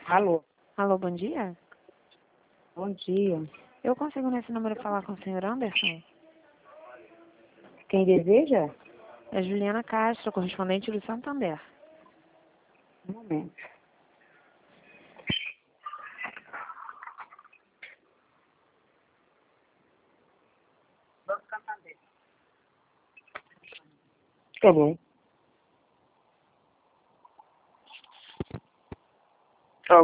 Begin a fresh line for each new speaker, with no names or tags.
Alô,
Alô, bom dia.
bom dia.
Eu consigo nesse número falar com o senhor Anderson?
Quem deseja?
É Juliana Castro, correspondente do Santander.
Um momento. Tá bom.